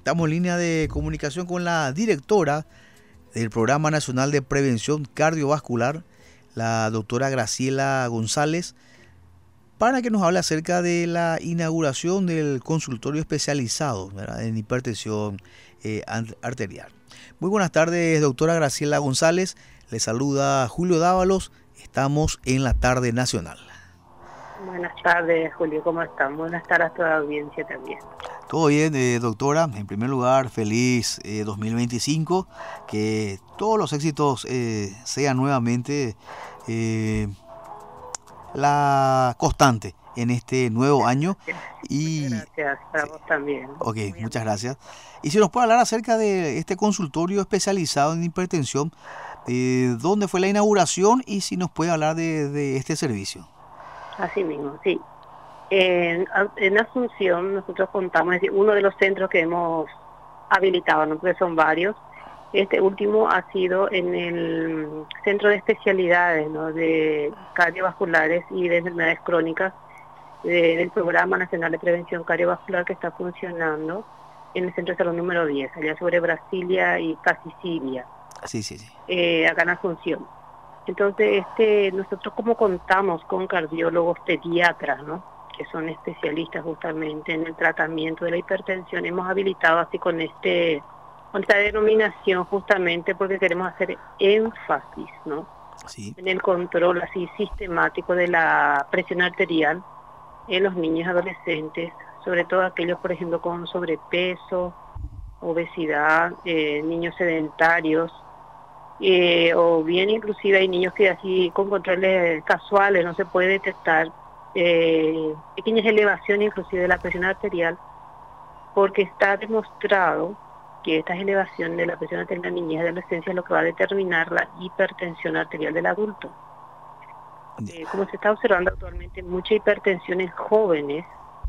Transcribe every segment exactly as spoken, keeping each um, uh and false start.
Estamos en línea de comunicación con la directora del Programa Nacional de Prevención Cardiovascular, la doctora Graciela González, para que nos hable acerca de la inauguración del consultorio especializado, ¿verdad?, en hipertensión eh, arterial. Muy buenas tardes, doctora Graciela González. Le saluda Julio Dávalos. Estamos en la tarde nacional. Buenas tardes, Julio. ¿Cómo están? Buenas tardes a toda la audiencia también. Todo bien, eh, doctora. En primer lugar, feliz eh, dos mil veinticinco. Que todos los éxitos eh, sean nuevamente eh, la constante en este nuevo año. Y, muchas gracias, para vos también. Ok, muchas gracias. Y si nos puede hablar acerca de este consultorio especializado en hipertensión, eh, ¿dónde fue la inauguración? Y si nos puede hablar de, de este servicio. Así mismo, sí. En, en Asunción nosotros contamos, es decir, uno de los centros que hemos habilitado, ¿no?, porque son varios. Este último ha sido en el Centro de Especialidades, ¿no?, de Cardiovasculares y de Enfermedades Crónicas de, del Programa Nacional de Prevención Cardiovascular, que está funcionando en el Centro de Salud número diez, allá sobre Brasilia y Casicilia, sí, sí, sí. Eh, acá en Asunción. Entonces, este, nosotros como contamos con cardiólogos pediatras, ¿no?, que son especialistas justamente en el tratamiento de la hipertensión, hemos habilitado así con este con esta denominación justamente porque queremos hacer énfasis, ¿no?, Sí. en el control así sistemático de la presión arterial en los niños y adolescentes, sobre todo aquellos, por ejemplo, con sobrepeso, obesidad, eh, niños sedentarios, Eh, o bien inclusive hay niños que así con controles casuales no se puede detectar eh, pequeñas elevaciones inclusive de la presión arterial, porque está demostrado que estas elevaciones de la presión arterial en la niñez y adolescencia es lo que va a determinar la hipertensión arterial del adulto. Eh, como se está observando actualmente mucha hipertensión en jóvenes,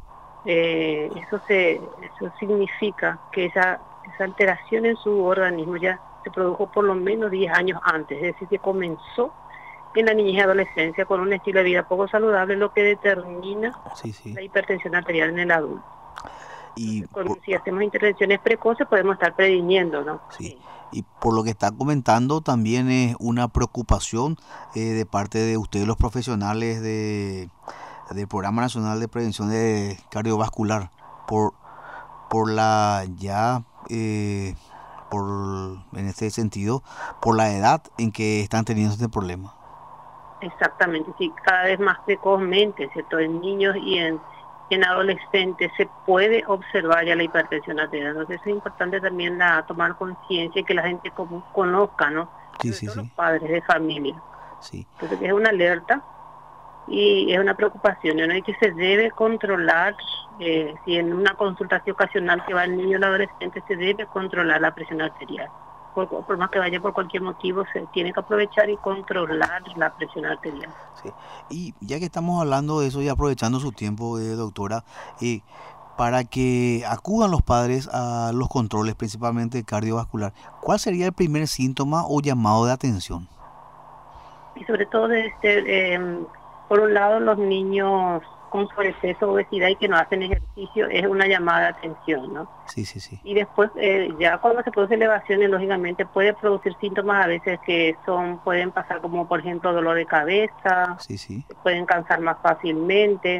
eh, eso se eso significa que esa, esa alteración en su organismo ya se produjo por lo menos diez años antes, es decir, que comenzó en la niñez y adolescencia con un estilo de vida poco saludable, lo que determina Sí, sí. la hipertensión arterial en el adulto. Y Entonces, con, por, si hacemos intervenciones precoces podemos estar previniendo, ¿no? sí. Sí. Y por lo que está comentando, también es una preocupación eh, de parte de ustedes, los profesionales de, del Programa Nacional de Prevención de Cardiovascular, por, por la ya... Eh, por en este sentido, por la edad en que están teniendo este problema. Exactamente, sí, cada vez más precozmente, ¿cierto? En niños y en, en adolescentes se puede observar ya la hipertensión arterial. Entonces es importante también la, tomar conciencia y que la gente como, conozca, ¿no? Sí, Sobre sí, todo sí. los padres de familia. Sí. Entonces es una alerta y es una preocupación, ¿no? Y que se debe controlar, eh, si en una consultación ocasional que va el niño o el adolescente, se debe controlar la presión arterial. Por, por más que vaya por cualquier motivo, se tiene que aprovechar y controlar la presión arterial. Sí. Y ya que estamos hablando de eso y aprovechando su tiempo, eh, doctora, eh, para que acudan los padres a los controles, principalmente cardiovascular, ¿cuál sería el primer síntoma o llamado de atención? Y sobre todo, este, eh, por un lado, los niños con sobrepeso, obesidad y que no hacen ejercicio, es una llamada de atención, ¿no? Sí, sí, sí. Y después, eh, ya cuando se produce elevaciones, lógicamente puede producir síntomas a veces que son pueden pasar como, por ejemplo, dolor de cabeza, Sí, sí. pueden cansar más fácilmente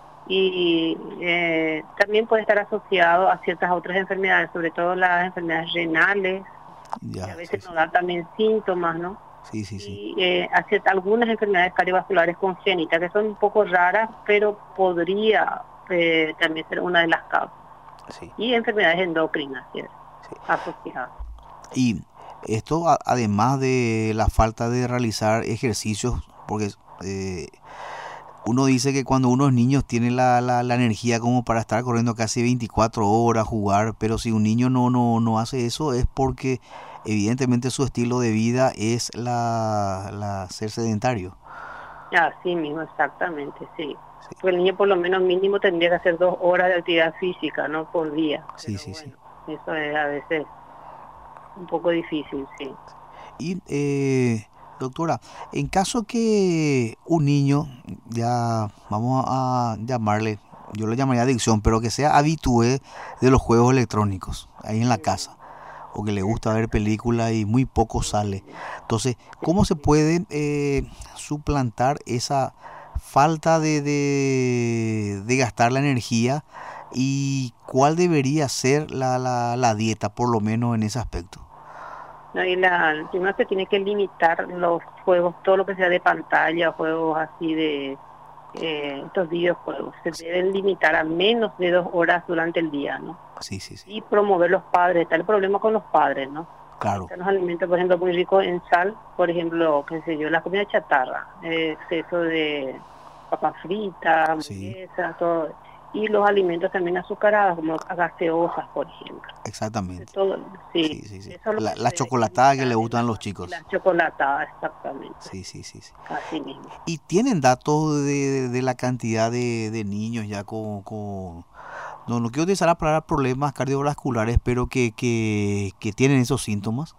y eh, también puede estar asociado a ciertas otras enfermedades, sobre todo las enfermedades renales, Ya, que a veces sí, nos sí. dan también síntomas, ¿no? Sí, sí, sí. Y eh, hacer algunas enfermedades cardiovasculares congénitas que son un poco raras, pero podría eh, también ser una de las causas. Sí. Y enfermedades endocrinas, ¿cierto? Sí. Asociadas. Y esto, a- además de la falta de realizar ejercicios, porque eh, uno dice que cuando uno es niño tiene la, la, la energía como para estar corriendo casi veinticuatro horas, jugar, pero si un niño no, no, no hace eso es porque evidentemente su estilo de vida es la, la ser sedentario. Así mismo, exactamente, sí. Sí, Porque el niño por lo menos mínimo tendría que hacer dos horas de actividad física, ¿no? Por día. sí, Pero sí, sí. bueno, eso es a veces un poco difícil, sí. Y, eh, doctora, en caso que un niño, ya vamos a llamarle yo lo llamaría adicción, pero que sea habitué de los juegos electrónicos ahí en la casa, o que le gusta ver películas y muy poco sale. Entonces, ¿cómo se puede eh, suplantar esa falta de, de, de gastar la energía y cuál debería ser la, la, la dieta, por lo menos en ese aspecto? No, y la, primero se tiene que limitar los juegos, todo lo que sea de pantalla, juegos así de eh, estos videojuegos. Se Sí. deben limitar a menos de dos horas durante el día, ¿no? Sí, sí, sí. Y promover los padres. Está el problema con los padres, ¿no? Claro. Están los alimentos, por ejemplo, muy ricos en sal, por ejemplo, qué sé yo, la comida chatarra, eh, exceso de papas fritas, Sí. hamburguesas, todo. Y los alimentos también azucarados, como gaseosas, por ejemplo. Exactamente. Todo, sí, Sí, sí, sí. eso es lo La, que la se debe chocolatada que limitar le en gustan a la- los chicos. La chocolatada, exactamente, Sí, sí, sí, sí. así mismo. ¿Y tienen datos de, de la cantidad de, de niños ya con, con... No, no quiero utilizar la palabra problemas cardiovasculares, pero que, que, que tienen esos síntomas?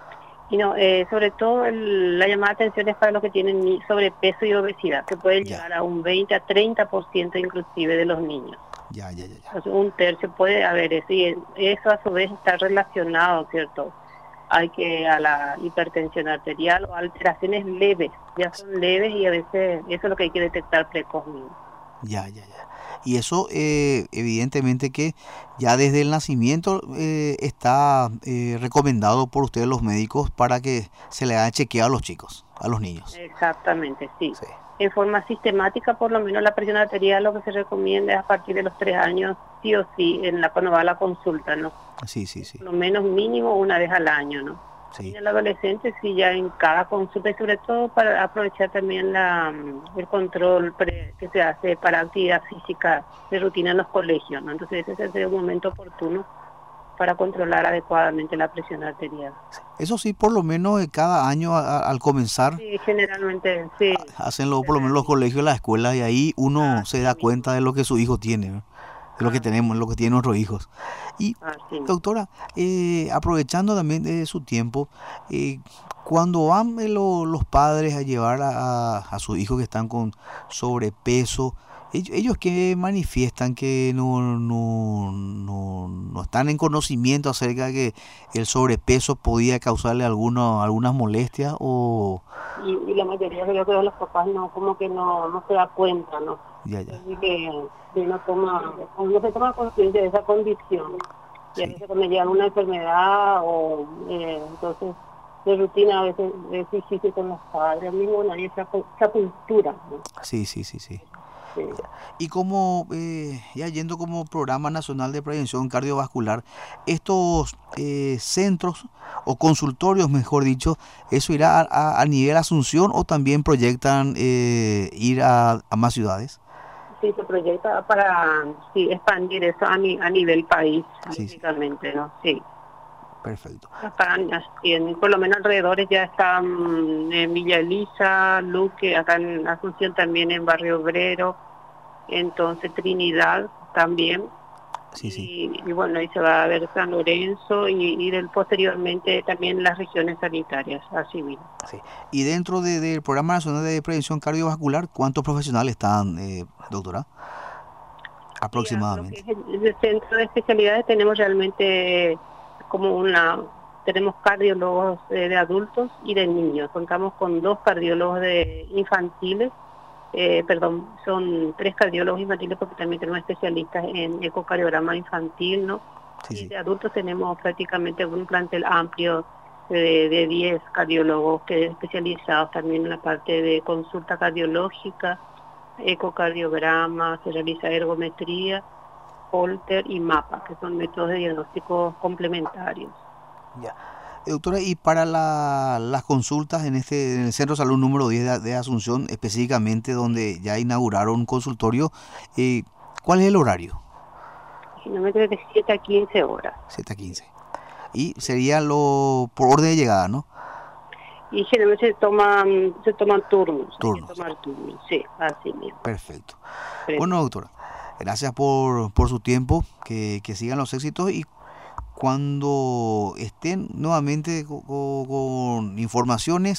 Y no, eh, sobre todo el- la llamada de atención es para los que tienen ni- sobrepeso y obesidad, que puede Ya, llegar a un veinte a treinta por ciento inclusive de los niños. ya, ya, ya, ya. O sea, un tercio puede haber eso, y eso a su vez está relacionado, ¿cierto? Hay que a la hipertensión arterial o alteraciones leves, ya son leves y a veces eso es lo que hay que detectar precozmente. Ya, ya, ya. Y eso eh, evidentemente que ya desde el nacimiento eh, está eh, recomendado por ustedes los médicos para que se le haga chequeo a los chicos, a los niños. Exactamente, sí. Sí, En forma sistemática, por lo menos la presión arterial lo que se recomienda es a partir de los tres años, sí o sí, en la, cuando va a la consulta, ¿no? sí, sí, sí, Por lo menos mínimo una vez al año, ¿no? sí. En el adolescente sí, ya en cada consulta, y sobre todo para aprovechar también la, mm, el control pre- que se hace para actividad física de rutina en los colegios, ¿no? Entonces ese sería un momento oportuno para controlar adecuadamente la presión arterial. Eso sí, por lo menos eh, cada año a- a- al comenzar Sí, generalmente, sí, hacen lo, se por lo menos los realiza. colegios, las escuelas, y ahí uno se Así da mismo, cuenta de lo que su hijo tiene, ¿no? De lo que así tenemos, mismo, lo que tienen nuestros hijos. Y así mismo. doctora, eh, aprovechando también de su tiempo, eh, cuando van eh, lo- los padres a llevar a, a- a sus hijos que están con sobrepeso, ellos, ellos que manifiestan que no, no, no, no están en conocimiento acerca de que el sobrepeso podía causarle alguno, algunas molestias o... Y, y la mayoría creo que de los papás no, como que no, no se da cuenta, ¿no? Ya, ya, Así que, que no toma, no se toma conciencia de esa condición. Y a sí. veces cuando llega una enfermedad o eh, entonces de rutina a veces es difícil con los padres, mismo no hay esa, cu- esa cultura, ¿no? Sí, sí, sí, sí. Sí. Y como, eh, ya yendo como Programa Nacional de Prevención Cardiovascular, estos eh, centros o consultorios, mejor dicho, ¿eso irá a, a- a nivel Asunción o también proyectan eh, ir a, a más ciudades? Sí, se proyecta para sí, expandir eso a, ni- a nivel país, Sí, sí, lógicamente, ¿no? Sí. perfecto. Acá en, en- por lo menos alrededores ya están en Villa Elisa, Luque, acá en Asunción también en Barrio Obrero, entonces Trinidad también, Sí, sí, y, y bueno, ahí se va a ver San Lorenzo y, y del, posteriormente también las regiones sanitarias, así mismo. sí. Y dentro de- del Programa Nacional de Prevención Cardiovascular, ¿cuántos profesionales están, eh, doctora? Y a lo que Aproximadamente. es el, el centro de especialidades tenemos realmente como una, tenemos cardiólogos eh, de adultos y de niños, contamos con dos cardiólogos de infantiles, eh, perdón, son tres cardiólogos infantiles porque también tenemos especialistas en ecocardiograma infantil, ¿no? Sí, Y sí. de adultos tenemos prácticamente un plantel amplio de, de diez cardiólogos que especializados también en la parte de consulta cardiológica, ecocardiograma, se realiza ergometría, Holter y MAPA, que son métodos de diagnóstico complementarios. Ya. Eh, doctora, y para la- las consultas en este en el Centro de Salud número diez de, de Asunción, específicamente donde ya inauguraron un consultorio, eh, ¿cuál es el horario? Generalmente de siete a quince horas. siete a quince. Y sería lo por orden de llegada, ¿no? Y generalmente se toman, se toman turnos, hay que Turnos. tomar turnos, sí, así mismo. Perfecto. Pero, Bueno, doctora, gracias por, por su tiempo, que, que sigan los éxitos y cuando estén nuevamente co- co- con informaciones,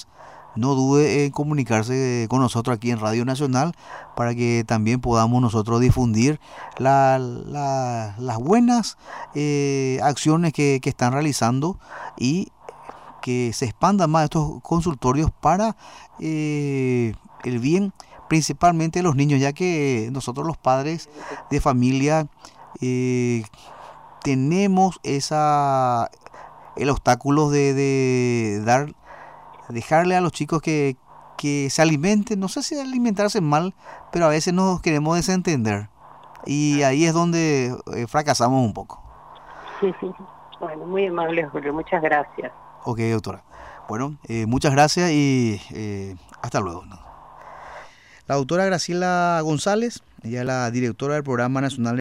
no dude en comunicarse con nosotros aquí en Radio Nacional para que también podamos nosotros difundir la, la, las buenas eh, acciones que, que están realizando y que se expandan más estos consultorios para eh, el bien principalmente de los niños, ya que nosotros los padres de familia eh, tenemos esa el obstáculo de, de dar dejarle a los chicos que, que se alimenten, no sé si alimentarse mal, pero a veces nos queremos desentender y ahí es donde eh, fracasamos un poco. Bueno, muy amable, Julio, muchas gracias. Ok, doctora. Bueno, eh, muchas gracias y eh, hasta luego, ¿no? La doctora Graciela González, ella es la directora del Programa Nacional